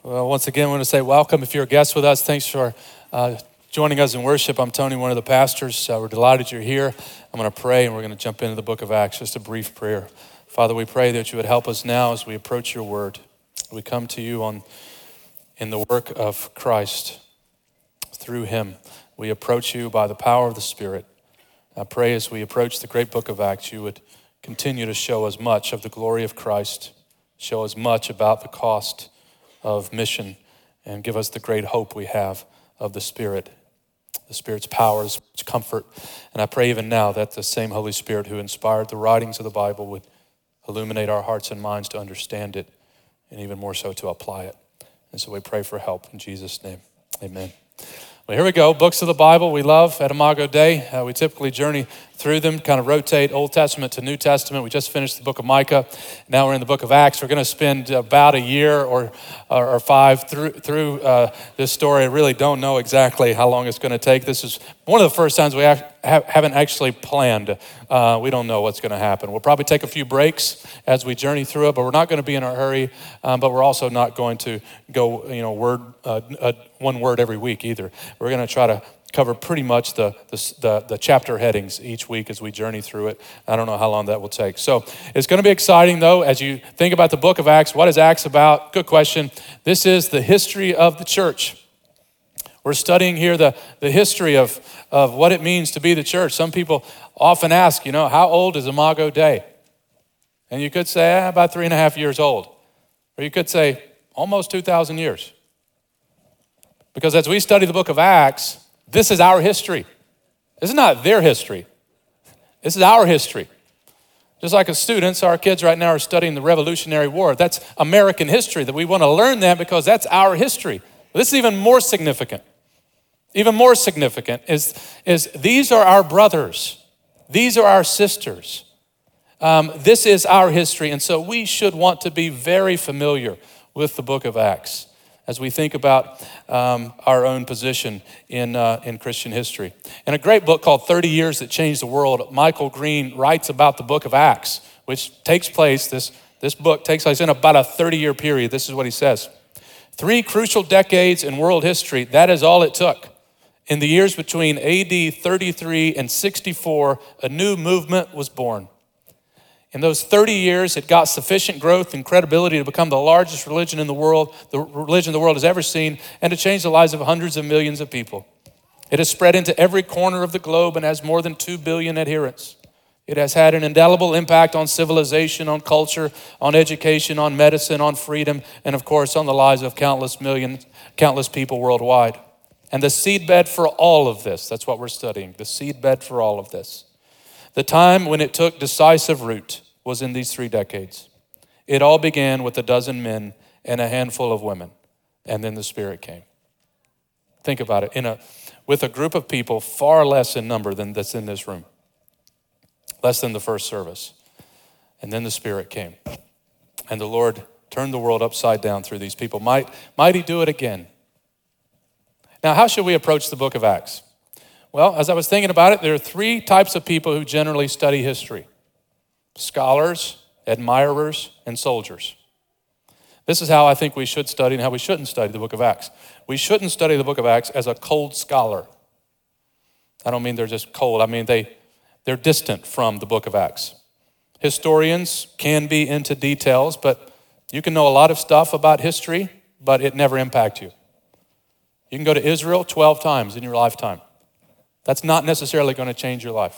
Well, once again, I want to say welcome. If you're a guest with us, thanks for joining us in worship. I'm Tony, one of the pastors. We're delighted you're here. I'm going to pray, and we're going to jump into the book of Acts. Just a brief prayer. Father, we pray that you would help us now as we approach your word. We come to you in the work of Christ. Through him, we approach you by the power of the Spirit. I pray as we approach the great book of Acts, you would continue to show us much of the glory of Christ, show us much about the cost of mission, and give us the great hope we have of the Spirit's powers, comfort. And I pray even now that the same Holy Spirit who inspired the writings of the Bible would illuminate our hearts and minds to understand it, and even more so to apply it. And so we pray for help in Jesus' name. Amen. Well, here we go. Books of the Bible we love at Imago Dei. We typically journey through them, kind of rotate Old Testament to New Testament. We just finished the book of Micah. Now we're in the book of Acts. We're going to spend about a year or five through this story. I really don't know exactly how long it's going to take. This is one of the first times we haven't actually planned. We don't know what's going to happen. We'll probably take a few breaks as we journey through it, but we're not going to be in a hurry. But we're also not going to go, one word every week either. We're going to try to cover pretty much the chapter headings each week as we journey through it. I don't know how long that will take. So it's going to be exciting, though, as you think about the book of Acts. What is Acts about? Good question. This is the history of the church. We're studying here the history of what it means to be the church. Some people often ask, how old is Imago Dei? And you could say, about 3.5 years old. Or you could say, almost 2,000 years. Because as we study the book of Acts, this is our history. This is not their history. This is our history. Just like as students, our kids right now are studying the Revolutionary War. That's American history, that we want to learn that because that's our history. This is even more significant. Even more significant is these are our brothers. These are our sisters. This is our history. And so we should want to be very familiar with the book of Acts as we think about our own position in Christian history. In a great book called 30 Years That Changed the World, Michael Green writes about the book of Acts, which takes place, this book takes place in about a 30-year period. This is what he says. 3 crucial decades in world history, that is all it took. In the years between AD 33 and 64, a new movement was born. In those 30 years, it got sufficient growth and credibility to become the largest religion in the world, the religion the world has ever seen, and to change the lives of hundreds of millions of people. It has spread into every corner of the globe and has more than 2 billion adherents. It has had an indelible impact on civilization, on culture, on education, on medicine, on freedom, and of course on the lives of countless people worldwide. And the seedbed for all of this, that's what we're studying, the seedbed for all of this. The time when it took decisive root was in these 3 decades. It all began with 12 men and a handful of women, and then the Spirit came. Think about it, with a group of people far less in number than that's in this room, less than the first service. And then the Spirit came, and the Lord turned the world upside down through these people. Might he do it again? Now, how should we approach the book of Acts? Well, as I was thinking about it, there are 3 types of people who generally study history: scholars, admirers, and soldiers. This is how I think we should study and how we shouldn't study the book of Acts. We shouldn't study the book of Acts as a cold scholar. I don't mean they're just cold. I mean they're distant from the book of Acts. Historians can be into details, but you can know a lot of stuff about history, but it never impacts you. You can go to Israel 12 times in your lifetime. That's not necessarily going to change your life.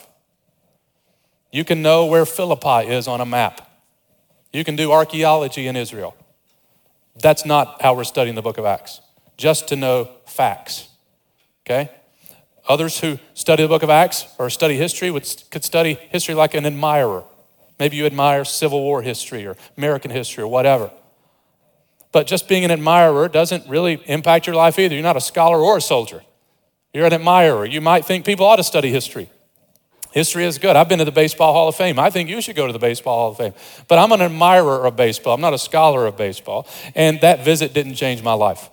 You can know where Philippi is on a map. You can do archaeology in Israel. That's not how we're studying the book of Acts, just to know facts, okay? Others who study the book of Acts or study history could study history like an admirer. Maybe you admire Civil War history or American history or whatever. But just being an admirer doesn't really impact your life either. You're not a scholar or a soldier. You're an admirer. You might think people ought to study history. History is good. I've been to the Baseball Hall of Fame. I think you should go to the Baseball Hall of Fame. But I'm an admirer of baseball. I'm not a scholar of baseball. And that visit didn't change my life.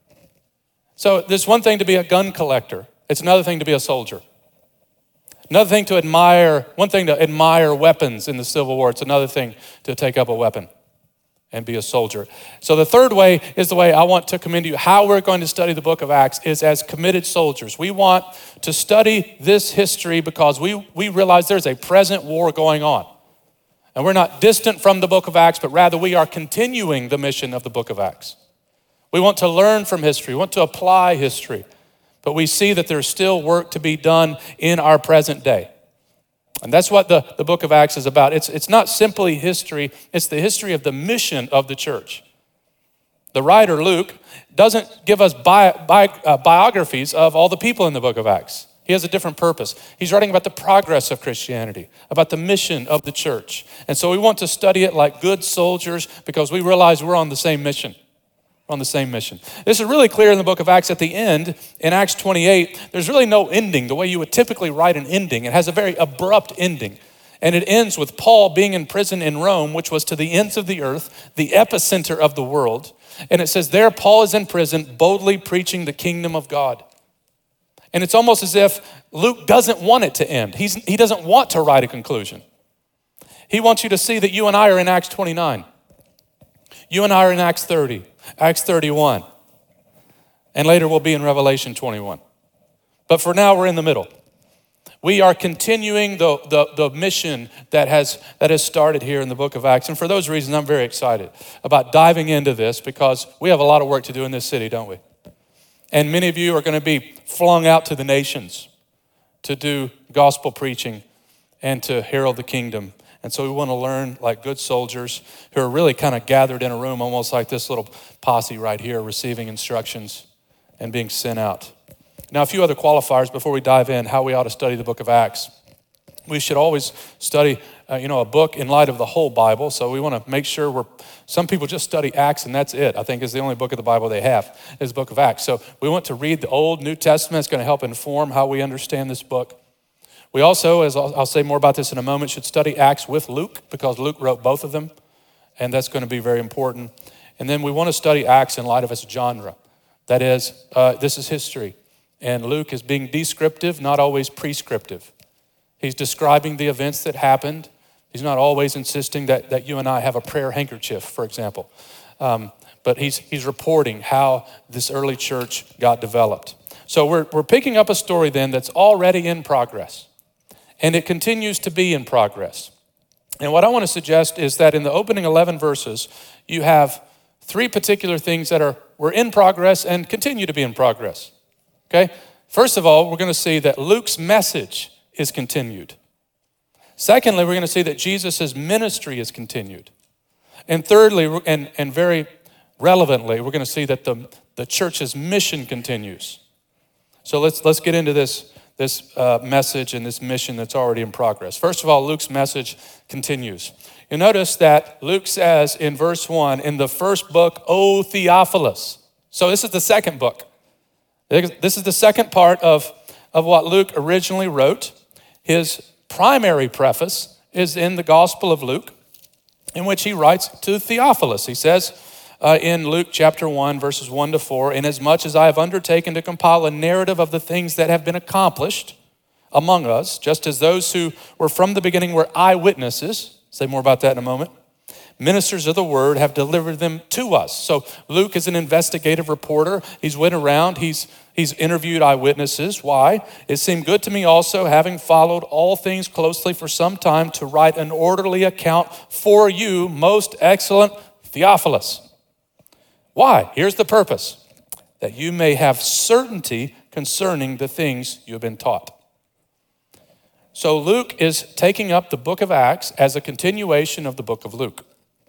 So there's one thing to be a gun collector. It's another thing to be a soldier. Another thing to admire, one thing to admire weapons in the Civil War. It's another thing to take up a weapon. and be a soldier. So the third way is the way I want to commend you. How we're going to study the book of Acts is as committed soldiers. We want to study this history because we realize there's a present war going on. And we're not distant from the book of Acts, but rather we are continuing the mission of the book of Acts. We want to learn from history. We want to apply history. But we see that there's still work to be done in our present day. And that's what the book of Acts is about. It's not simply history, it's the history of the mission of the church. The writer, Luke, doesn't give us biographies of all the people in the book of Acts. He has a different purpose. He's writing about the progress of Christianity, about the mission of the church. And so we want to study it like good soldiers because we realize we're on the same mission. On the same mission. This is really clear in the book of Acts. At the end, in Acts 28, there's really no ending the way you would typically write an ending. It has a very abrupt ending. And it ends with Paul being in prison in Rome, which was to the ends of the earth, the epicenter of the world. And it says there, Paul is in prison, boldly preaching the kingdom of God. And it's almost as if Luke doesn't want it to end. He doesn't want to write a conclusion. He wants you to see that you and I are in Acts 29. You and I are in Acts 30. Acts 31, and later we'll be in Revelation 21. But for now, we're in the middle. We are continuing the mission that has started here in the book of Acts. And for those reasons, I'm very excited about diving into this because we have a lot of work to do in this city, don't we? And many of you are going to be flung out to the nations to do gospel preaching and to herald the kingdom. And so we want to learn like good soldiers who are really kind of gathered in a room, almost like this little posse right here, receiving instructions and being sent out. Now, a few other qualifiers before we dive in, how we ought to study the book of Acts. We should always study, a book in light of the whole Bible. So we want to make sure some people just study Acts and that's it. I think is the only book of the Bible they have is the book of Acts. So we want to read the Old, New Testament. It's going to help inform how we understand this book. We also, as I'll say more about this in a moment, should study Acts with Luke because Luke wrote both of them, and that's going to be very important. And then we want to study Acts in light of its genre. That is, this is history, and Luke is being descriptive, not always prescriptive. He's describing the events that happened. He's not always insisting that you and I have a prayer handkerchief, for example. But he's reporting how this early church got developed. So we're picking up a story then that's already in progress. And it continues to be in progress. And what I want to suggest is that in the opening 11 verses, you have three particular things that were in progress and continue to be in progress. Okay? First of all, we're going to see that Luke's message is continued. Secondly, we're going to see that Jesus' ministry is continued. And thirdly, and very relevantly, we're going to see that the church's mission continues. So let's get into this message and this mission that's already in progress. First of all, Luke's message continues. You notice that Luke says in verse 1, in the first book, O Theophilus. So this is the second book. This is the second part of what Luke originally wrote. His primary preface is in the Gospel of Luke, in which he writes to Theophilus. He says, in Luke chapter 1, verses 1 to 4, inasmuch as I have undertaken to compile a narrative of the things that have been accomplished among us, just as those who were from the beginning were eyewitnesses, say more about that in a moment, ministers of the word have delivered them to us. So Luke is an investigative reporter. He's went around, he's interviewed eyewitnesses. Why? It seemed good to me also, having followed all things closely for some time, to write an orderly account for you, most excellent Theophilus. Why? Here's the purpose, that you may have certainty concerning the things you have been taught. So Luke is taking up the book of Acts as a continuation of the book of Luke.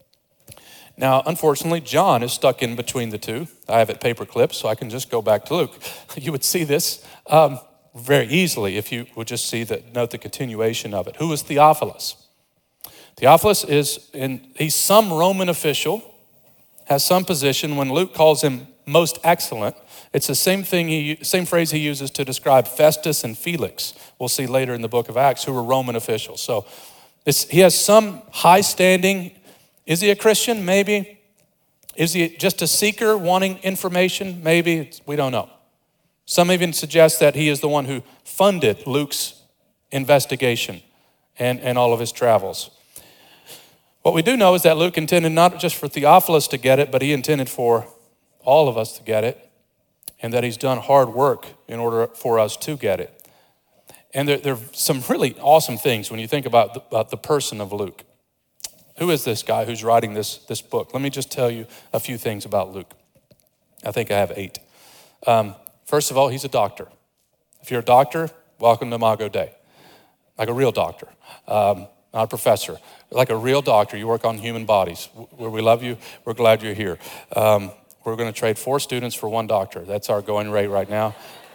Now, unfortunately, John is stuck in between the two. I have it paper clipped, so I can just go back to Luke. You would see this very easily if you would just note the continuation of it. Who is Theophilus? Theophilus he's some Roman official, has some position. When Luke calls him most excellent, it's the same phrase he uses to describe Festus and Felix. We'll see later in the book of Acts, who were Roman officials. So he has some high standing. Is he a Christian? Maybe. Is he just a seeker wanting information? Maybe. We don't know. Some even suggest that he is the one who funded Luke's investigation and all of his travels. What we do know is that Luke intended not just for Theophilus to get it, but he intended for all of us to get it, and that he's done hard work in order for us to get it. And there are some really awesome things when you think about the person of Luke. Who is this guy who's writing this book? Let me just tell you a few things about Luke. I think I have 8. First of all, he's a doctor. If you're a doctor, welcome to Imago Dei. Like a real doctor, not a professor. Like a real doctor, you work on human bodies. We love you. We're glad you're here. We're going to trade 4 students for 1 doctor. That's our going rate right now.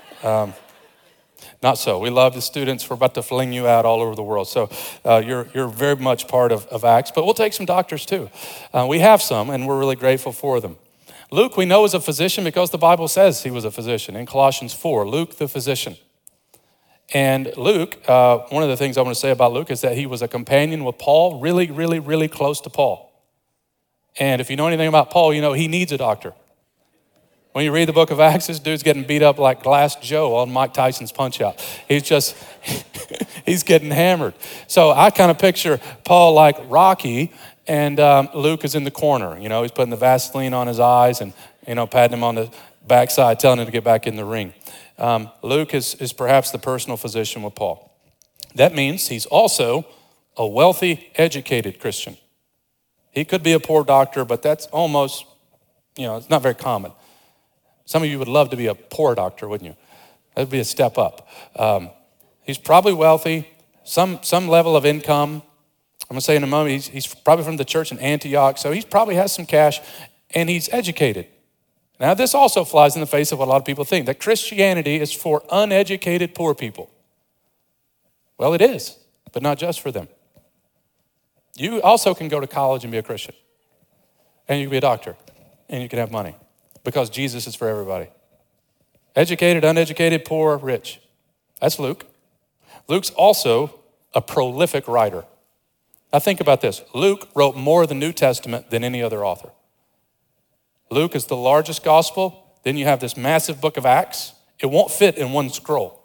Not so. We love the students. We're about to fling you out all over the world. So you're very much part of Acts, but we'll take some doctors too. We have some, and we're really grateful for them. Luke, we know, is a physician because the Bible says he was a physician. In Colossians 4, Luke the physician. And Luke, one of the things I want to say about Luke is that he was a companion with Paul, really, really, really close to Paul. And if you know anything about Paul, you know he needs a doctor. When you read the book of Acts, this dude's getting beat up like Glass Joe on Mike Tyson's Punch-Out. He's getting hammered. So I kind of picture Paul like Rocky, and Luke is in the corner. You know, he's putting the Vaseline on his eyes and, patting him on the backside, telling him to get back in the ring. Luke is perhaps the personal physician with Paul. That means he's also a wealthy, educated Christian. He could be a poor doctor, but that's almost, it's not very common. Some of you would love to be a poor doctor, wouldn't you? That would be a step up. He's probably wealthy, some level of income. I'm going to say in a moment, he's probably from the church in Antioch, so he probably has some cash, and he's educated. Now, this also flies in the face of what a lot of people think, that Christianity is for uneducated poor people. Well, it is, but not just for them. You also can go to college and be a Christian, and you can be a doctor, and you can have money, because Jesus is for everybody. Educated, uneducated, poor, rich. That's Luke. Luke's also a prolific writer. Now think about this. Luke wrote more of the New Testament than any other author. Luke is the largest gospel. Then you have this massive book of Acts. It won't fit in one scroll.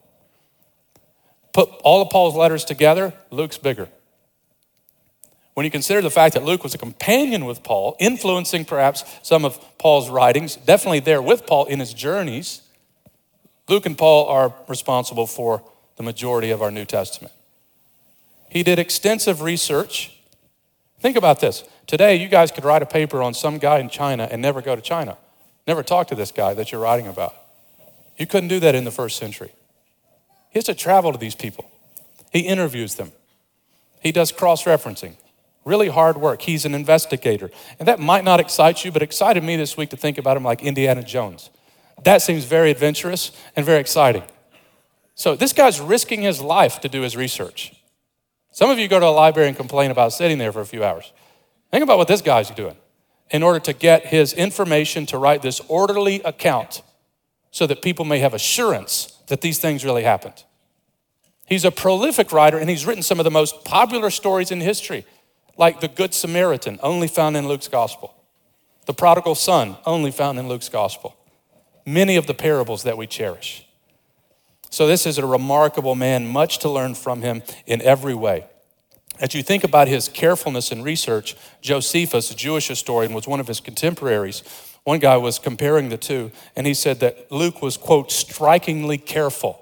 Put all of Paul's letters together, Luke's bigger. When you consider the fact that Luke was a companion with Paul, influencing perhaps some of Paul's writings, definitely there with Paul in his journeys, Luke and Paul are responsible for the majority of our New Testament. He did extensive research. Think about this. Today, you guys could write a paper on some guy in China and never go to China. Never talk to this guy that you're writing about. You couldn't do that in the first century. He has to travel to these people. He interviews them. He does cross-referencing. Really hard work. He's an investigator. And that might not excite you, but excited me this week to think about him like Indiana Jones. That seems very adventurous and very exciting. So this guy's risking his life to do his research. Some of you go to a library and complain about sitting there for a few hours. Think about what this guy's doing in order to get his information to write this orderly account so that people may have assurance that these things really happened. He's a prolific writer, and he's written some of the most popular stories in history, like the Good Samaritan, only found in Luke's gospel. The prodigal son, only found in Luke's gospel. Many of the parables that we cherish. So this is a remarkable man, much to learn from him in every way. As you think about his carefulness in research, Josephus, a Jewish historian, was one of his contemporaries. One guy was comparing the two, and he said that Luke was, quote, strikingly careful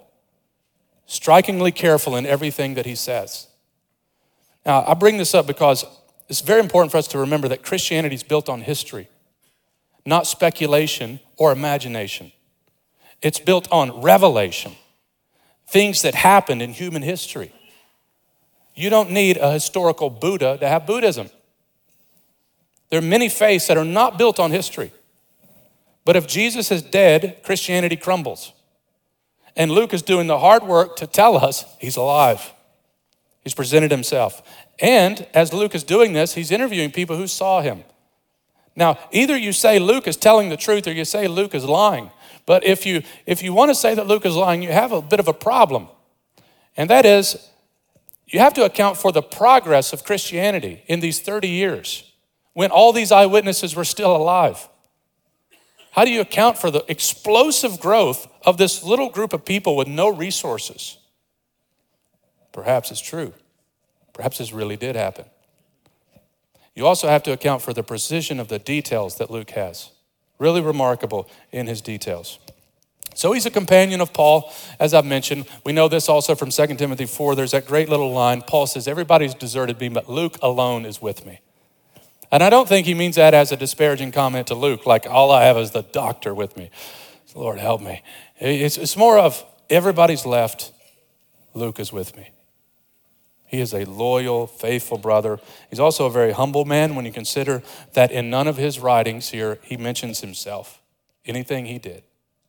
in everything that he says. Now, I bring this up because it's very important for us to remember that Christianity is built on history, not speculation or imagination. It's built on revelation, things that happened in human history. You don't need a historical Buddha to have Buddhism. There are many faiths that are not built on history. But if Jesus is dead, Christianity crumbles. And Luke is doing the hard work to tell us he's alive. He's presented himself. And as Luke is doing this, he's interviewing people who saw him. Now, either you say Luke is telling the truth or you say Luke is lying. But if you want to say that Luke is lying, you have a bit of a problem. And that is, you have to account for the progress of Christianity in these 30 years when all these eyewitnesses were still alive. How do you account for the explosive growth of this little group of people with no resources? Perhaps it's true. Perhaps this really did happen. You also have to account for the precision of the details that Luke has. Really remarkable in his details. So he's a companion of Paul, as I've mentioned. We know this also from 2 Timothy 4. There's that great little line. Paul says, everybody's deserted me, but Luke alone is with me. And I don't think he means that as a disparaging comment to Luke, like all I have is the doctor with me. Lord, help me. It's more of everybody's left, Luke is with me. He is a loyal, faithful brother. He's also a very humble man when you consider that in none of his writings here, he mentions himself, anything he did.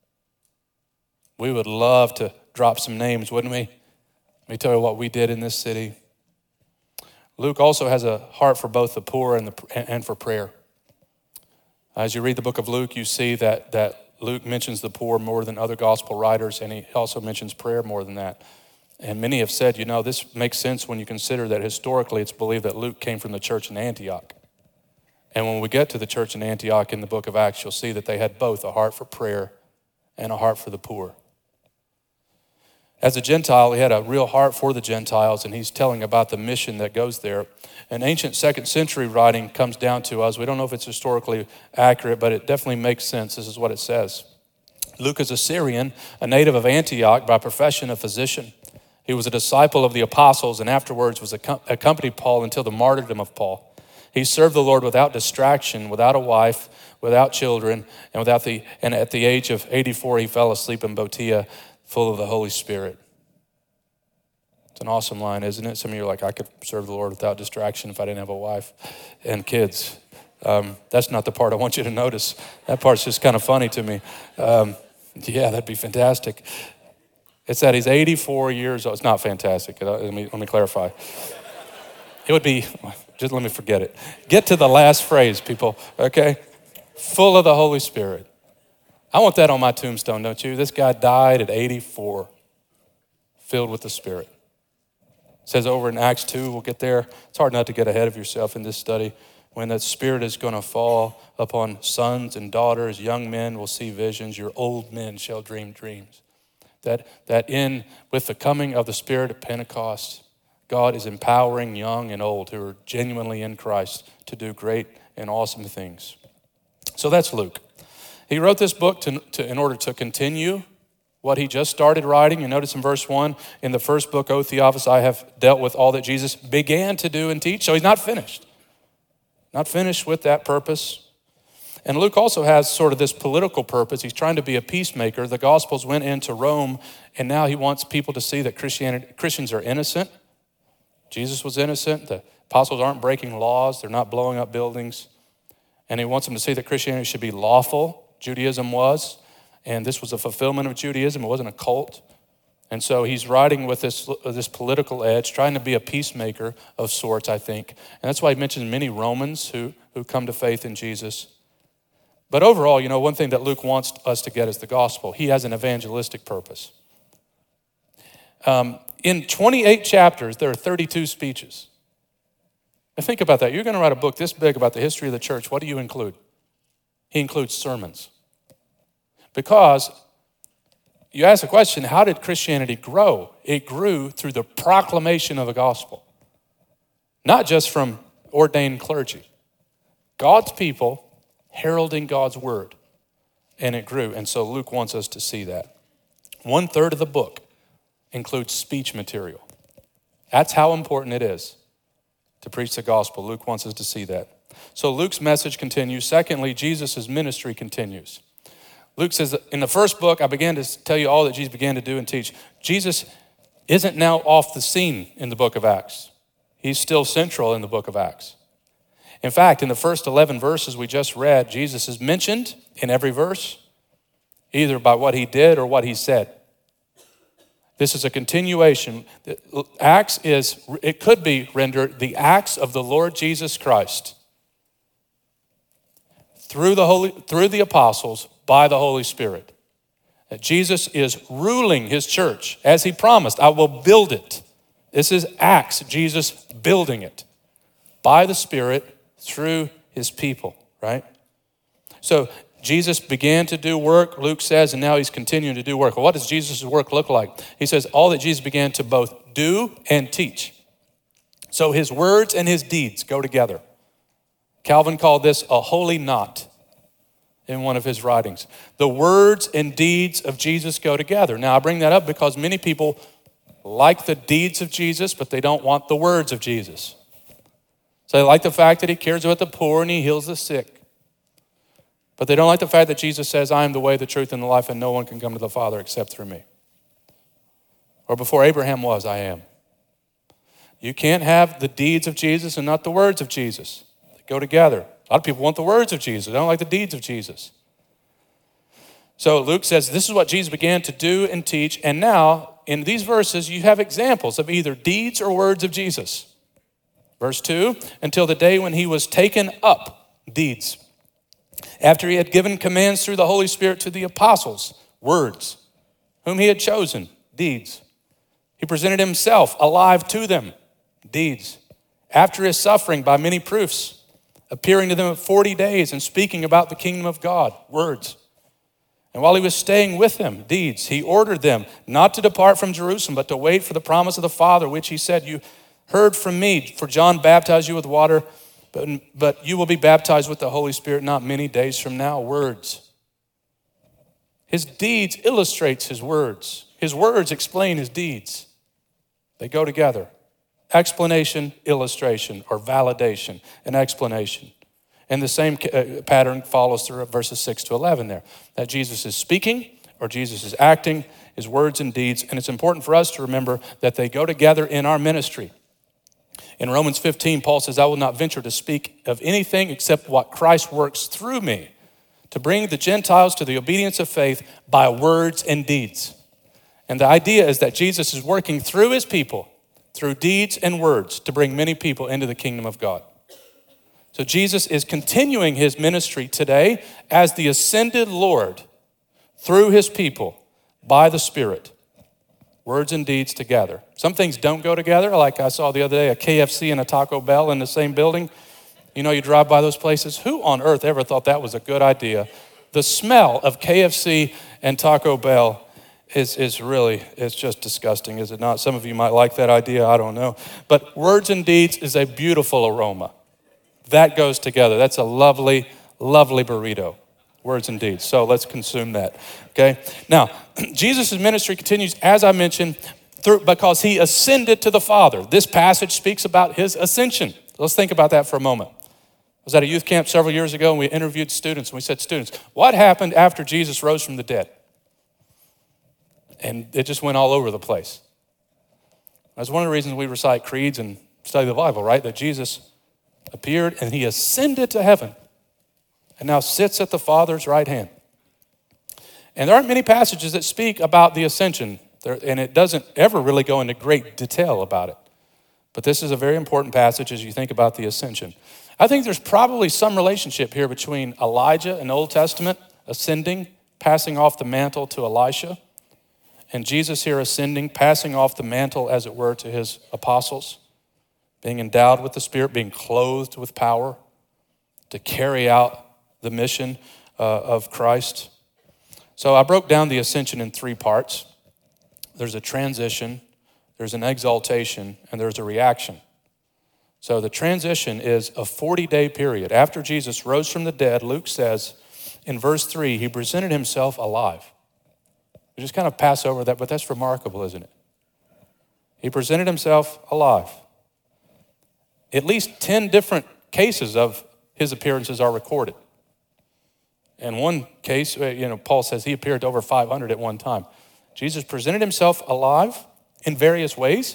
We would love to drop some names, wouldn't we? Let me tell you what we did in this city. Luke also has a heart for both the poor and for prayer. As you read the book of Luke, you see that Luke mentions the poor more than other gospel writers, and he also mentions prayer more than that. And many have said, this makes sense when you consider that historically it's believed that Luke came from the church in Antioch. And when we get to the church in Antioch in the book of Acts, you'll see that they had both a heart for prayer and a heart for the poor. As a Gentile, he had a real heart for the Gentiles, and he's telling about the mission that goes there. An ancient second century writing comes down to us. We don't know if it's historically accurate, but it definitely makes sense. This is what it says. Luke is a Syrian, a native of Antioch, by profession a physician. He was a disciple of the apostles and afterwards accompanied Paul until the martyrdom of Paul. He served the Lord without distraction, without a wife, without children, and at the age of 84, he fell asleep in Botea, full of the Holy Spirit. It's an awesome line, isn't it? Some of you are like, I could serve the Lord without distraction if I didn't have a wife and kids. That's not the part I want you to notice. That part's just kind of funny to me. Yeah, that'd be fantastic. It's that he's 84 years old. It's not fantastic. Let me clarify. It would be, just let me forget it. Get to the last phrase, people, okay? Full of the Holy Spirit. I want that on my tombstone, don't you? This guy died at 84, filled with the Spirit. It says over in Acts 2, we'll get there. It's hard not to get ahead of yourself in this study. When that Spirit is going to fall upon sons and daughters, young men will see visions, your old men shall dream dreams. That with the coming of the Spirit at Pentecost, God is empowering young and old who are genuinely in Christ to do great and awesome things. So that's Luke. He wrote this book in order to continue what he just started writing. You notice in verse 1, in the first book, O Theophilus, I have dealt with all that Jesus began to do and teach. So he's not finished. Not finished with that purpose. And Luke also has sort of this political purpose. He's trying to be a peacemaker. The Gospels went into Rome, and now he wants people to see that Christians are innocent. Jesus was innocent. The apostles aren't breaking laws. They're not blowing up buildings. And he wants them to see that Christianity should be lawful. Judaism was. And this was a fulfillment of Judaism. It wasn't a cult. And so he's writing with this political edge, trying to be a peacemaker of sorts, I think. And that's why he mentions many Romans who come to faith in Jesus. But overall, one thing that Luke wants us to get is the gospel. He has an evangelistic purpose. In 28 chapters, there are 32 speeches. Now think about that. You're going to write a book this big about the history of the church. What do you include? He includes sermons. Because you ask the question, how did Christianity grow? It grew through the proclamation of the gospel. Not just from ordained clergy. God's people heralding God's word. And it grew. And so Luke wants us to see that. 1/3 of the book includes speech material. That's how important it is to preach the gospel. Luke wants us to see that. So Luke's message continues. Secondly, Jesus' ministry continues. Luke says, in the first book, I began to tell you all that Jesus began to do and teach. Jesus isn't now off the scene in the book of Acts. He's still central in the book of Acts. In fact, in the first 11 verses we just read, Jesus is mentioned in every verse, either by what he did or what he said. This is a continuation. Acts it could be rendered the acts of the Lord Jesus Christ through the apostles by the Holy Spirit. That Jesus is ruling his church as he promised. I will build it. This is Acts, Jesus building it by the Spirit through his people, right? So Jesus began to do work, Luke says, and now he's continuing to do work. Well, what does Jesus' work look like? He says all that Jesus began to both do and teach. So his words and his deeds go together. Calvin called this a holy knot in one of his writings. The words and deeds of Jesus go together. Now, I bring that up because many people like the deeds of Jesus, but they don't want the words of Jesus. So they like the fact that he cares about the poor and he heals the sick. But they don't like the fact that Jesus says, I am the way, the truth, and the life, and no one can come to the Father except through me. Or before Abraham was, I am. You can't have the deeds of Jesus and not the words of Jesus. They go together. A lot of people want the words of Jesus. They don't like the deeds of Jesus. So Luke says this is what Jesus began to do and teach. And now in these verses, you have examples of either deeds or words of Jesus. Verse 2, until the day when he was taken up, deeds. After he had given commands through the Holy Spirit to the apostles, words, whom he had chosen, deeds. He presented himself alive to them, deeds. After his suffering by many proofs, appearing to them 40 days and speaking about the kingdom of God, words. And while he was staying with them, deeds, he ordered them not to depart from Jerusalem, but to wait for the promise of the Father, which he said, you heard from me, for John baptized you with water, but you will be baptized with the Holy Spirit not many days from now, words. His deeds illustrates his words. His words explain his deeds. They go together. Explanation, illustration, or validation, and explanation. And the same pattern follows through verses 6 to 11 there. That Jesus is speaking or Jesus is acting, his words and deeds. And it's important for us to remember that they go together in our ministry. In Romans 15, Paul says, I will not venture to speak of anything except what Christ works through me to bring the Gentiles to the obedience of faith by words and deeds. And the idea is that Jesus is working through his people, through deeds and words, to bring many people into the kingdom of God. So Jesus is continuing his ministry today as the ascended Lord through his people by the Spirit. Words and deeds together. Some things don't go together, like I saw the other day, a KFC and a Taco Bell in the same building. You know, you drive by those places. Who on earth ever thought that was a good idea? The smell of KFC and Taco Bell is just disgusting, is it not? Some of you might like that idea, I don't know. But words and deeds is a beautiful aroma. That goes together. That's a lovely, lovely burrito. Words and deeds. So let's consume that, okay? Now, Jesus' ministry continues, as I mentioned, because he ascended to the Father. This passage speaks about his ascension. Let's think about that for a moment. I was at a youth camp several years ago, and we interviewed students, and we said, students, what happened after Jesus rose from the dead? And it just went all over the place. That's one of the reasons we recite creeds and study the Bible, right? That Jesus appeared and he ascended to heaven and now sits at the Father's right hand. And there aren't many passages that speak about the ascension, and it doesn't ever really go into great detail about it. But this is a very important passage as you think about the ascension. I think there's probably some relationship here between Elijah in the Old Testament ascending, passing off the mantle to Elisha, and Jesus here ascending, passing off the mantle, as it were, to his apostles, being endowed with the Spirit, being clothed with power to carry out the mission of Christ. So I broke down the ascension in three parts. There's a transition, there's an exaltation, and there's a reaction. So the transition is a 40-day period. After Jesus rose from the dead, Luke says in verse 3, he presented himself alive. We just kind of pass over that, but that's remarkable, isn't it? He presented himself alive. At least 10 different cases of his appearances are recorded. In one case, Paul says he appeared to over 500 at one time. Jesus presented himself alive in various ways,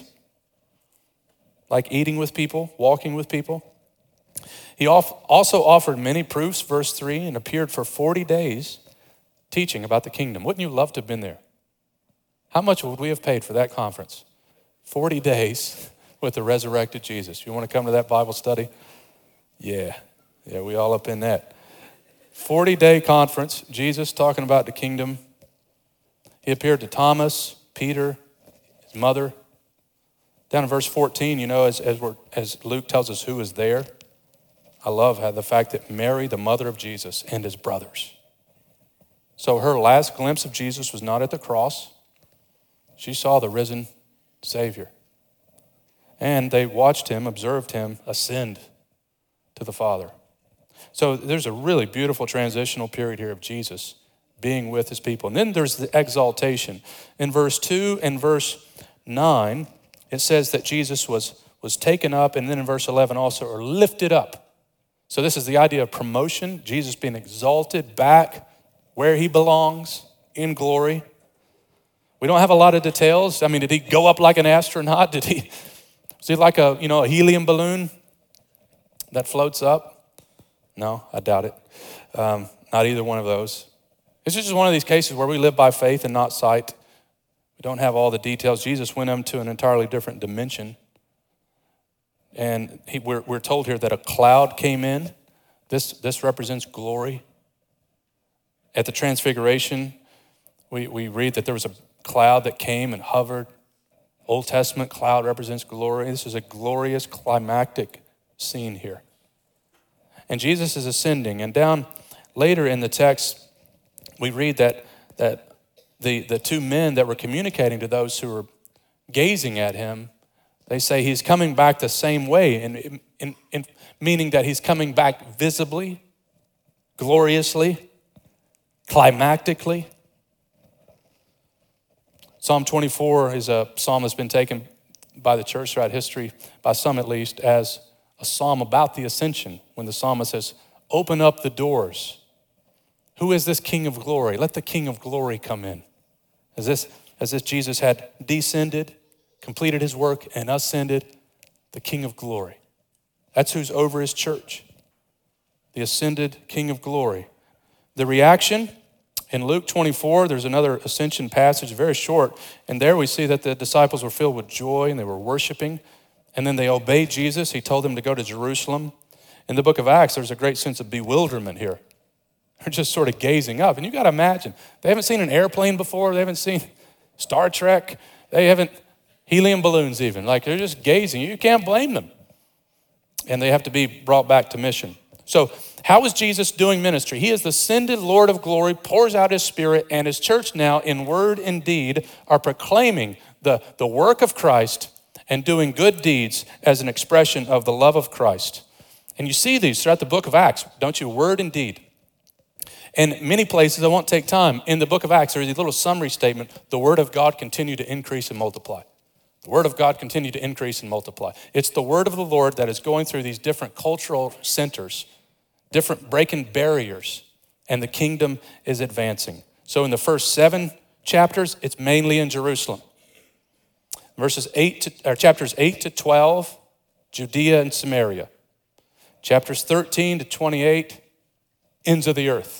like eating with people, walking with people. He also offered many proofs, verse 3, and appeared for 40 days teaching about the kingdom. Wouldn't you love to have been there? How much would we have paid for that conference? 40 days with the resurrected Jesus. You want to come to that Bible study? Yeah, we all up in that. 40-day conference, Jesus talking about the kingdom. He appeared to Thomas, Peter, his mother. Down in verse 14, as Luke tells us who is there. I love how the fact that Mary, the mother of Jesus, and his brothers. So her last glimpse of Jesus was not at the cross. She saw the risen Savior. And they watched him, observed him ascend to the Father. So there's a really beautiful transitional period here of Jesus being with his people. And then there's the exaltation. In verse 2 and verse 9, it says that Jesus was taken up, and then in verse 11 also, or lifted up. So this is the idea of promotion, Jesus being exalted back where he belongs in glory. We don't have a lot of details. I mean, did he go up like an astronaut? Was he like a helium balloon that floats up? No, I doubt it. Not either one of those. This is just one of these cases where we live by faith and not sight. We don't have all the details. Jesus went into an entirely different dimension. And we're told here that a cloud came in. This represents glory. At the Transfiguration, we read that there was a cloud that came and hovered. Old Testament cloud represents glory. This is a glorious climactic scene here. And Jesus is ascending. And down later in the text, we read that the two men that were communicating to those who were gazing at him, they say he's coming back the same way, in meaning that he's coming back visibly, gloriously, climactically. Psalm 24 is a psalm that's been taken by the church throughout history, by some at least, as a psalm about the ascension, when the psalmist says, open up the doors. Who is this King of glory? Let the King of glory come in. As this Jesus had descended, completed his work, and ascended, the King of glory. That's who's over his church, the ascended King of glory. The reaction in Luke 24, there's another ascension passage, very short, and there we see that the disciples were filled with joy and they were worshiping, and then they obeyed Jesus. He told them to go to Jerusalem. In the book of Acts, there's a great sense of bewilderment here. They're just sort of gazing up, and you got to imagine, they haven't seen an airplane before, they haven't seen Star Trek, they haven't helium balloons even. Like, they're just gazing. You can't blame them. And they have to be brought back to mission. So how is Jesus doing ministry? He is the ascended Lord of glory, pours out his Spirit, and his church now, in word and deed, are proclaiming the work of Christ and doing good deeds as an expression of the love of Christ. And you see these throughout the book of Acts, don't you? Word and deed. In many places, I won't take time, in the book of Acts, there's a little summary statement, the word of God continued to increase and multiply. The word of God continued to increase and multiply. It's the word of the Lord that is going through these different cultural centers, different breaking barriers, and the kingdom is advancing. So in the first 7 chapters, it's mainly in Jerusalem. Chapters 8 to 12, Judea and Samaria. Chapters 13 to 28, ends of the earth.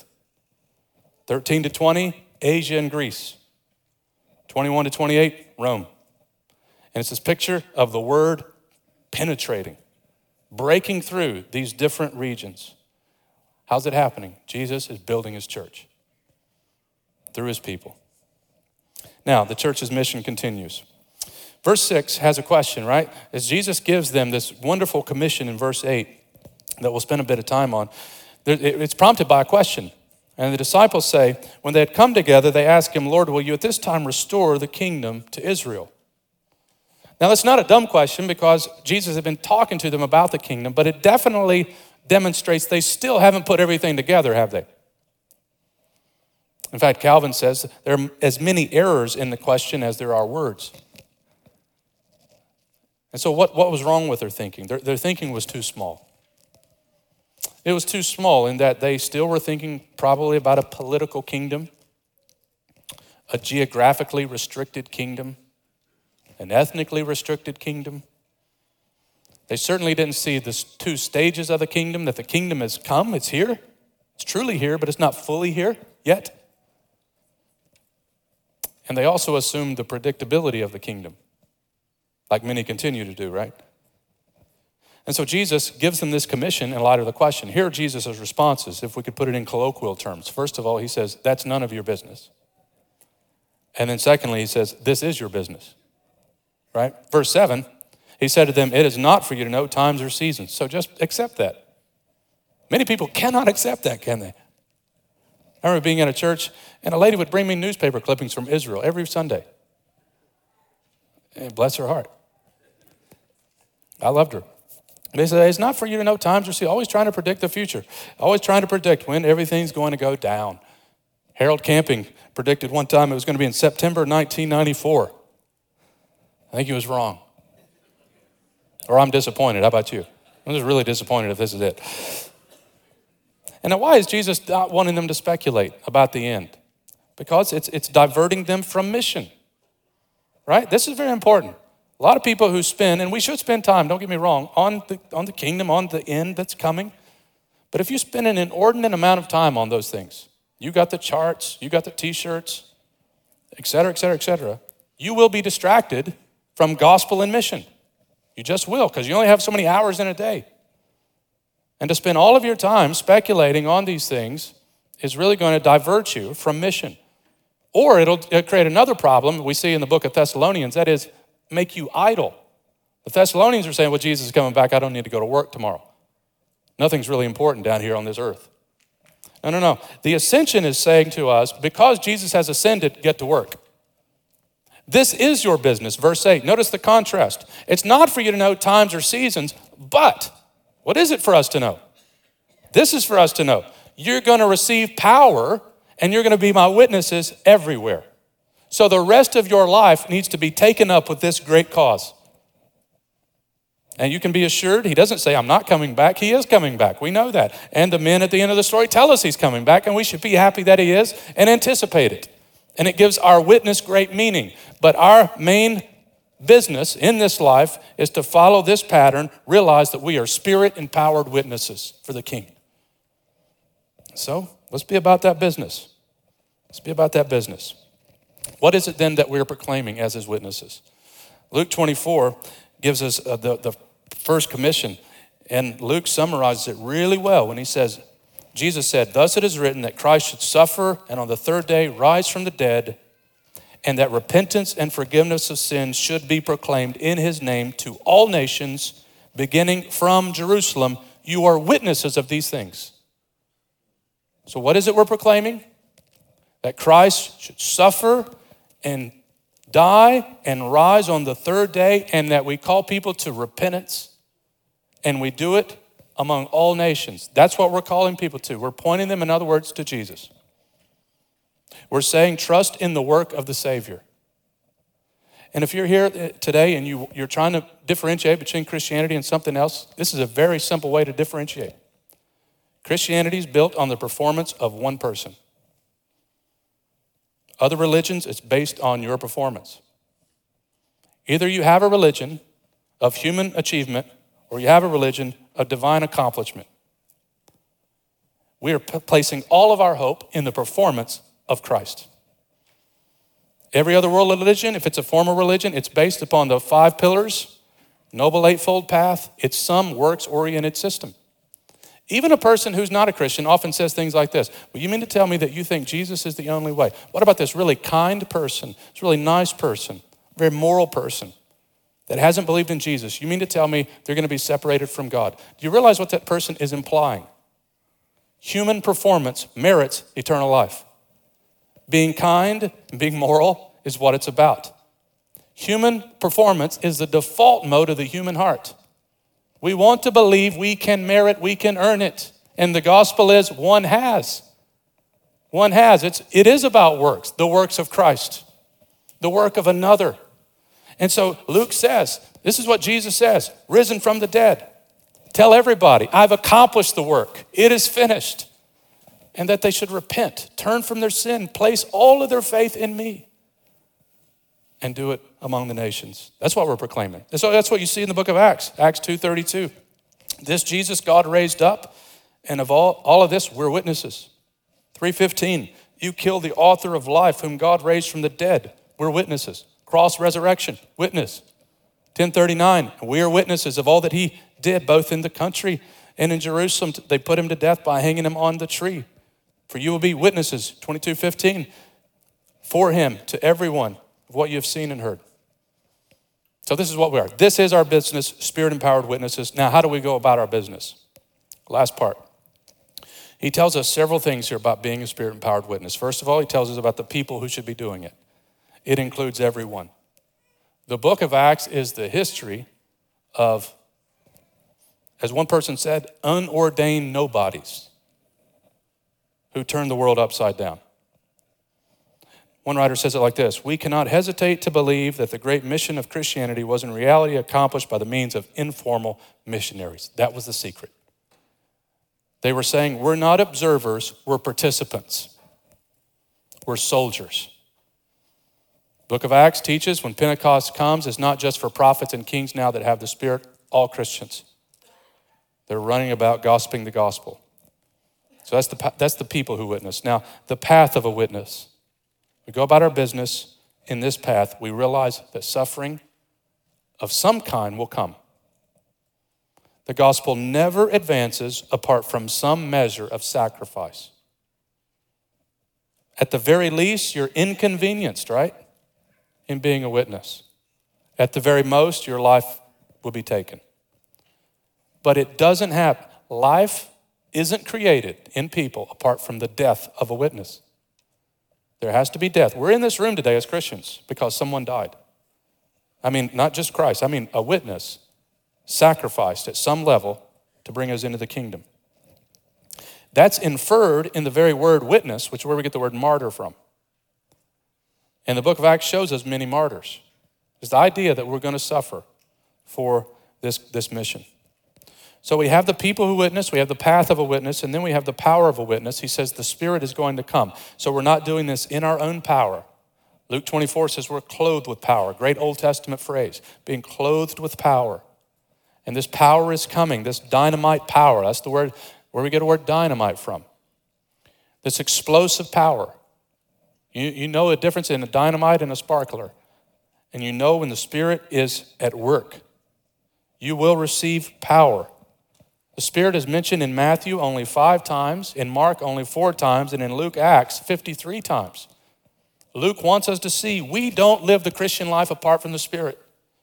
13 to 20, Asia and Greece. 21 to 28, Rome. And it's this picture of the word penetrating, breaking through these different regions. How's it happening? Jesus is building his church through his people. Now, the church's mission continues. Verse 6 has a question, right? As Jesus gives them this wonderful commission in verse 8 that we'll spend a bit of time on, it's prompted by a question. And the disciples say, when they had come together, they asked him, Lord, will you at this time restore the kingdom to Israel? Now, that's not a dumb question because Jesus had been talking to them about the kingdom, but it definitely demonstrates they still haven't put everything together, have they? In fact, Calvin says there are as many errors in the question as there are words. And so what was wrong with their thinking? Their thinking was too small. It was too small in that they still were thinking probably about a political kingdom, a geographically restricted kingdom, an ethnically restricted kingdom. They certainly didn't see the 2 stages of the kingdom, that the kingdom has come, it's here. It's truly here, but it's not fully here yet. And they also assumed the predictability of the kingdom, like many continue to do, right? And so Jesus gives them this commission in light of the question. Here are Jesus' responses, if we could put it in colloquial terms. First of all, he says, that's none of your business. And then secondly, he says, this is your business, right? Verse 7, he said to them, it is not for you to know times or seasons. So just accept that. Many people cannot accept that, can they? I remember being at a church and a lady would bring me newspaper clippings from Israel every Sunday. And bless her heart. I loved her. And they say, it's not for you to know times or seasons. Always trying to predict the future. Always trying to predict when everything's going to go down. Harold Camping predicted one time it was going to be in September 1994. I think he was wrong. Or I'm disappointed. How about you? I'm just really disappointed if this is it. And now why is Jesus not wanting them to speculate about the end? Because it's diverting them from mission, right? This is very important. A lot of people who spend, and we should spend time, don't get me wrong, on the kingdom, on the end that's coming. But if you spend an inordinate amount of time on those things, you got the charts, you got the t-shirts, et cetera, et cetera, et cetera, you will be distracted from gospel and mission. You just will, because you only have so many hours in a day. And to spend all of your time speculating on these things is really going to divert you from mission. Or it'll create another problem we see in the book of Thessalonians, that is, make you idle. The Thessalonians are saying, well, Jesus is coming back. I don't need to go to work tomorrow. Nothing's really important down here on this earth. No. The ascension is saying to us, because Jesus has ascended, get to work. This is your business, verse 8. Notice the contrast. It's not for you to know times or seasons, but what is it for us to know? This is for us to know. You're going to receive power, and you're going to be my witnesses everywhere. So the rest of your life needs to be taken up with this great cause. And you can be assured, he doesn't say, I'm not coming back. He is coming back. We know that. And the men at the end of the story tell us he's coming back, and we should be happy that he is and anticipate it. And it gives our witness great meaning. But our main business in this life is to follow this pattern, realize that we are spirit-empowered witnesses for the King. So let's be about that business. Let's be about that business. What is it then that we're proclaiming as his witnesses? Luke 24 gives us the first commission, and Luke summarizes it really well when he says, Jesus said, thus it is written that Christ should suffer and on the third day rise from the dead, and that repentance and forgiveness of sins should be proclaimed in his name to all nations, beginning from Jerusalem. You are witnesses of these things. So what is it we're proclaiming? That Christ should suffer and die and rise on the third day, and that we call people to repentance, and we do it among all nations. That's what we're calling people to. We're pointing them, in other words, to Jesus. We're saying trust in the work of the Savior. And if you're here today and you're trying to differentiate between Christianity and something else, this is a very simple way to differentiate. Christianity is built on the performance of one person. Other religions, it's based on your performance. Either you have a religion of human achievement or you have a religion of divine accomplishment. We are placing all of our hope in the performance of Christ. Every other world religion, if it's a formal religion, it's based upon the 5 pillars, Noble Eightfold Path. It's some works-oriented system. Even a person who's not a Christian often says things like this. Well, you mean to tell me that you think Jesus is the only way? What about this really kind person, this really nice person, very moral person that hasn't believed in Jesus? You mean to tell me they're going to be separated from God? Do you realize what that person is implying? Human performance merits eternal life. Being kind and being moral is what it's about. Human performance is the default mode of the human heart. We want to believe we can merit, we can earn it. And the gospel is one has. One has. It is about works, the works of Christ, the work of another. And so Luke says, this is what Jesus says, risen from the dead. Tell everybody, I've accomplished the work. It is finished. And that they should repent, turn from their sin, place all of their faith in me, and do it among the nations. That's what we're proclaiming. And so that's what you see in the book of Acts, Acts 2:32. This Jesus God raised up, and of all of this, we're witnesses. 3:15, you killed the author of life, whom God raised from the dead. We're witnesses. Cross resurrection, witness. 10:39, we are witnesses of all that he did, both in the country and in Jerusalem. They put him to death by hanging him on the tree. For you will be witnesses, 22:15, for him to everyone of what you have seen and heard. So this is what we are. This is our business, spirit-empowered witnesses. Now, how do we go about our business? Last part. He tells us several things here about being a spirit-empowered witness. First of all, he tells us about the people who should be doing it. It includes everyone. The book of Acts is the history of As one person said, unordained nobodies who turned the world upside down. One writer says it like this: we cannot hesitate to believe that the great mission of Christianity was in reality accomplished by the means of informal missionaries. That was the secret. They were saying, we're not observers, we're participants. We're soldiers. Book of Acts teaches when Pentecost comes, it's not just for prophets and kings now that have the Spirit, all Christians. They're running about gossiping the gospel. So that's the people who witness. Now, the path of a witness. We go about our business in this path, we realize that suffering of some kind will come. The gospel never advances apart from some measure of sacrifice. At the very least, you're inconvenienced, right, in being a witness. At the very most, your life will be taken. But it doesn't happen. Life isn't created in people apart from the death of a witness. There has to be death. We're in this room today as Christians because someone died. I mean, not just Christ. I mean, a witness sacrificed at some level to bring us into the kingdom. That's inferred in the very word witness, which is where we get the word martyr from. And the book of Acts shows us many martyrs. It's the idea that we're going to suffer for this mission. So we have the people who witness, we have the path of a witness, and then we have the power of a witness. He says the Spirit is going to come. So we're not doing this in our own power. Luke 24 says we're clothed with power. Great Old Testament phrase, being clothed with power. And this power is coming, this dynamite power. That's the word where we get the word dynamite from. This explosive power. You know the difference in a dynamite and a sparkler. And you know when the Spirit is at work. You will receive power. The Spirit is mentioned in Matthew only 5 times, in Mark only 4 times, and in Luke, Acts 53 times. Luke wants us to see we don't live the Christian life apart from the Spirit.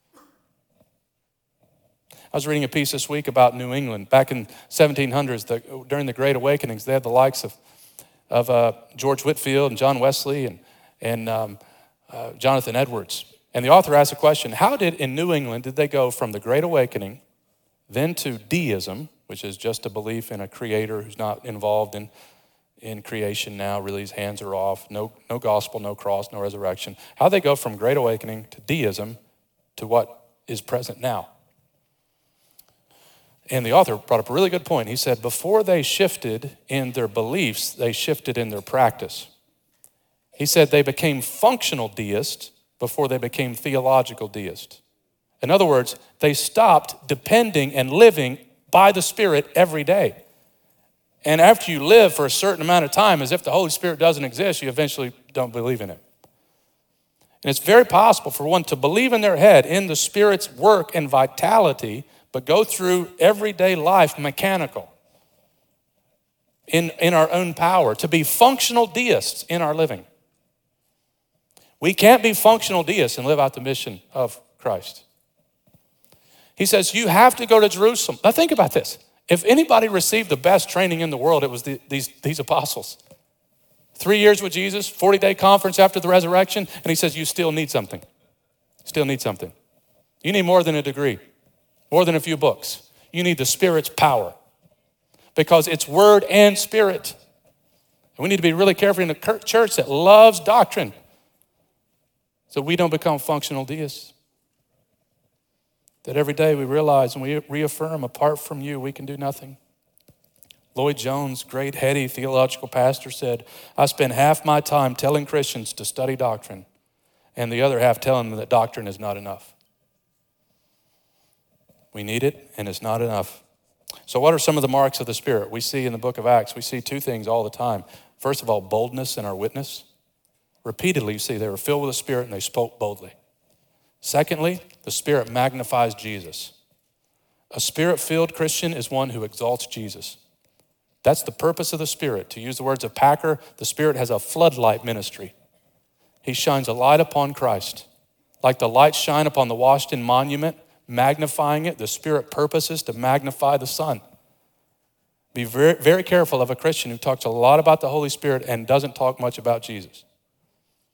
I was reading a piece this week about New England. Back in 1700s, during the Great Awakenings, they had the likes of George Whitefield and John Wesley and Jonathan Edwards. And the author asked a question: how in New England did they go from the Great Awakening, then to deism, which is just a belief in a creator who's not involved in creation now, really his hands are off, no gospel, no cross, no resurrection. How they go from Great Awakening to deism to what is present now. And the author brought up a really good point. He said, before they shifted in their beliefs, they shifted in their practice. He said they became functional deists before they became theological deists. In other words, they stopped depending and living by the Spirit every day. And after you live for a certain amount of time as if the Holy Spirit doesn't exist, you eventually don't believe in it. And it's very possible for one to believe in their head in the Spirit's work and vitality, but go through everyday life mechanical, in our own power, to be functional deists in our living. We can't be functional deists and live out the mission of Christ. He says, you have to go to Jerusalem. Now think about this. If anybody received the best training in the world, it was these apostles. 3 years with Jesus, 40-day conference after the resurrection, and he says, you still need something. Still need something. You need more than a degree, more than a few books. You need the Spirit's power because it's word and Spirit. And we need to be really careful in a church that loves doctrine so we don't become functional deists. That every day we realize and we reaffirm, apart from you, we can do nothing. Lloyd Jones, great heady theological pastor, said, I spend half my time telling Christians to study doctrine and the other half telling them that doctrine is not enough. We need it and it's not enough. So what are some of the marks of the Spirit? We see in the book of Acts, we see 2 things all the time. First of all, boldness in our witness. Repeatedly, you see they were filled with the Spirit and they spoke boldly. Secondly, the Spirit magnifies Jesus. A Spirit-filled Christian is one who exalts Jesus. That's the purpose of the Spirit. To use the words of Packer, the Spirit has a floodlight ministry. He shines a light upon Christ. Like the lights shine upon the Washington Monument, magnifying it, the Spirit purposes to magnify the sun. Be very, very careful of a Christian who talks a lot about the Holy Spirit and doesn't talk much about Jesus.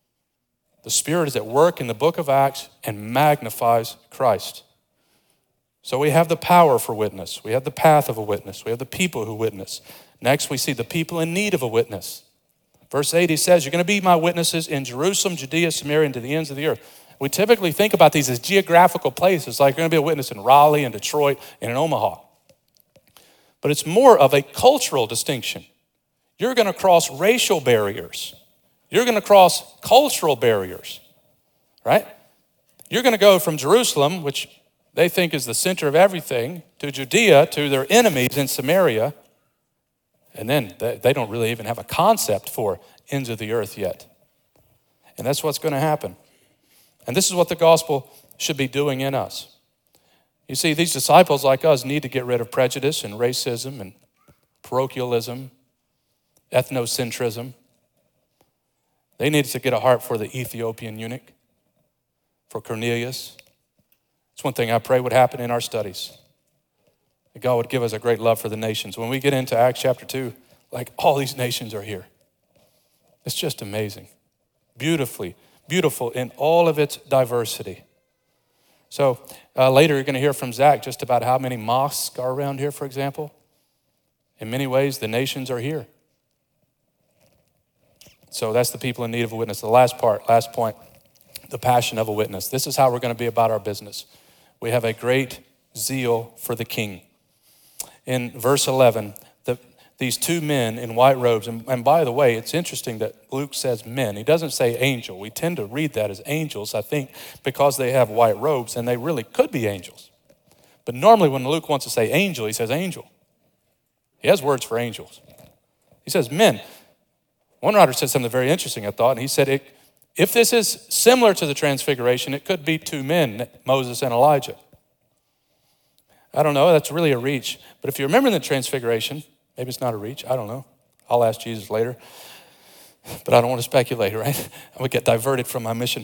The Spirit is at work in the book of Acts and magnifies Christ. So we have the power for witness. We have the path of a witness. We have the people who witness. Next, we see the people in need of a witness. Verse 8, he says, you're going to be my witnesses in Jerusalem, Judea, Samaria, and to the ends of the earth. We typically think about these as geographical places, like you're going to be a witness in Raleigh and Detroit and in Omaha. But it's more of a cultural distinction. You're going to cross racial barriers. You're going to cross cultural barriers, right? You're going to go from Jerusalem, which they think is the center of everything, to Judea, to their enemies in Samaria. And then they don't really even have a concept for ends of the earth yet. And that's what's going to happen. And this is what the gospel should be doing in us. You see, these disciples like us need to get rid of prejudice and racism and parochialism, ethnocentrism. They needed to get a heart for the Ethiopian eunuch, for Cornelius. It's one thing I pray would happen in our studies. That God would give us a great love for the nations. When we get into Acts chapter 2, like all these nations are here. It's just amazing. Beautiful in all of its diversity. So later you're going to hear from Zach just about how many mosques are around here, for example. In many ways, the nations are here. So that's the people in need of a witness. The last point, the passion of a witness. This is how we're going to be about our business. We have a great zeal for the king. In verse 11, these two men in white robes, and by the way, it's interesting that Luke says men. He doesn't say angel. We tend to read that as angels, I think, because they have white robes, and they really could be angels. But normally when Luke wants to say angel, he says angel. He has words for angels. He says men. One writer said something very interesting, I thought, and he said, if this is similar to the transfiguration, it could be two men, Moses and Elijah. I don't know, that's really a reach. But if you remember the transfiguration, maybe it's not a reach, I don't know. I'll ask Jesus later. But I don't want to speculate, right? I would get diverted from my mission.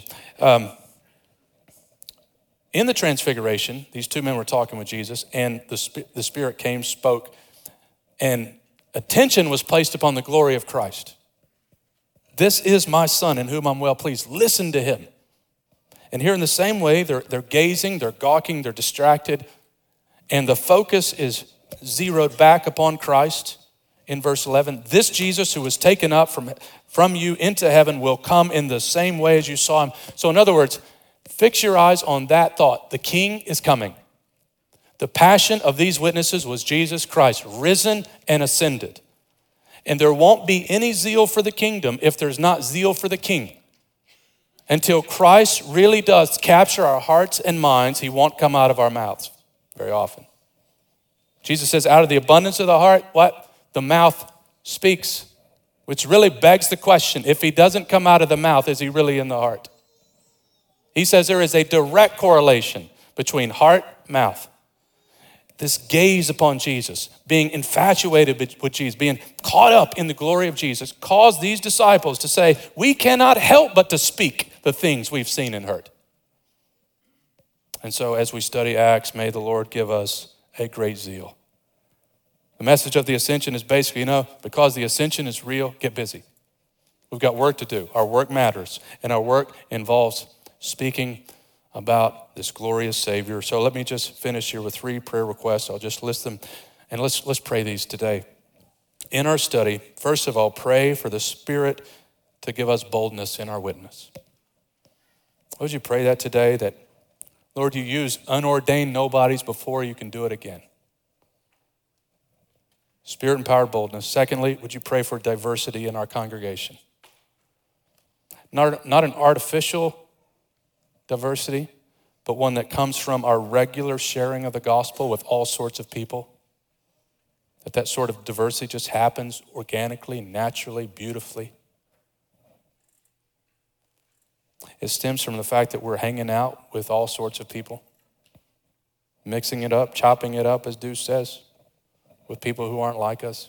In the transfiguration, these two men were talking with Jesus, and the Spirit came, spoke, and attention was placed upon the glory of Christ. This is my son in whom I'm well pleased. Listen to him. And here in the same way, they're gazing, they're gawking, they're distracted, and the focus is zeroed back upon Christ in verse 11. This Jesus who was taken up from you into heaven will come in the same way as you saw him. So in other words, fix your eyes on that thought. The King is coming. The passion of these witnesses was Jesus Christ, risen and ascended. And there won't be any zeal for the kingdom if there's not zeal for the King. Until Christ really does capture our hearts and minds, he won't come out of our mouths very often. Jesus says, out of the abundance of the heart, what? The mouth speaks, which really begs the question, if he doesn't come out of the mouth, is he really in the heart? He says there is a direct correlation between heart, mouth. This gaze upon Jesus, being infatuated with Jesus, being caught up in the glory of Jesus, caused these disciples to say, we cannot help but to speak the things we've seen and heard. And so as we study Acts, may the Lord give us a great zeal. The message of the ascension is basically, because the ascension is real, get busy. We've got work to do. Our work matters, and our work involves speaking about this glorious Savior. So let me just finish here with 3 prayer requests. I'll just list them, and let's pray these today. In our study, first of all, pray for the Spirit to give us boldness in our witness. Would you pray that today, that, Lord, you use unordained nobodies before you can do it again? Spirit-empowered boldness. Secondly, would you pray for diversity in our congregation? Not an artificial diversity, but one that comes from our regular sharing of the gospel with all sorts of people. That sort of diversity just happens organically, naturally, beautifully. It stems from the fact that we're hanging out with all sorts of people, mixing it up, chopping it up, as Deuce says, with people who aren't like us.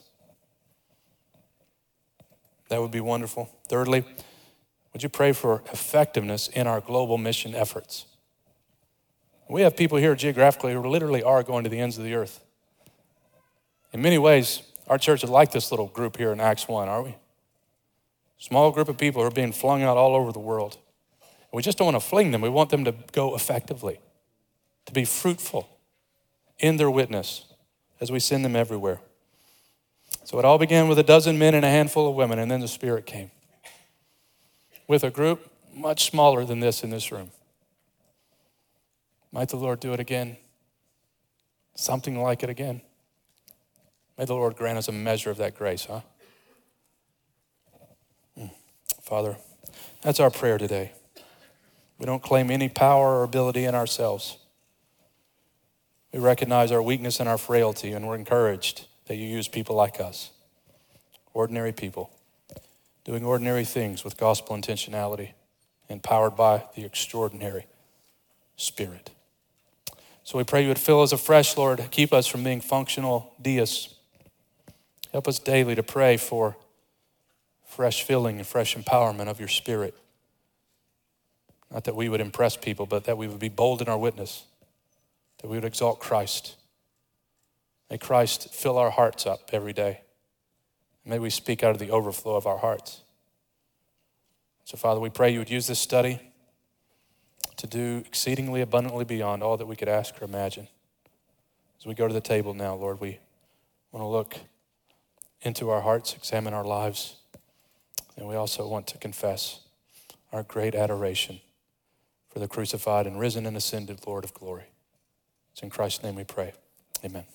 That would be wonderful. Thirdly, would you pray for effectiveness in our global mission efforts? We have people here geographically who literally are going to the ends of the earth. In many ways, our church is like this little group here in Acts 1, aren't we? Small group of people who are being flung out all over the world. We just don't want to fling them. We want them to go effectively, to be fruitful. in their witness as we send them everywhere. So it all began with a dozen men and a handful of women, and then the Spirit came with a group much smaller than this in this room. Might the Lord do it again? Something like it again. May the Lord grant us a measure of that grace, huh? Father, that's our prayer today. We don't claim any power or ability in ourselves. We recognize our weakness and our frailty, and we're encouraged that you use people like us, ordinary people, doing ordinary things with gospel intentionality, empowered by the extraordinary Spirit. So we pray you would fill us afresh, Lord. Keep us from being functional deists. Help us daily to pray for fresh filling and fresh empowerment of your Spirit. Not that we would impress people, but that we would be bold in our witness, that we would exalt Christ. May Christ fill our hearts up every day. May we speak out of the overflow of our hearts. So, Father, we pray you would use this study to do exceedingly abundantly beyond all that we could ask or imagine. As we go to the table now, Lord, we want to look into our hearts, examine our lives, and we also want to confess our great adoration for the crucified and risen and ascended Lord of glory. It's in Christ's name we pray. Amen.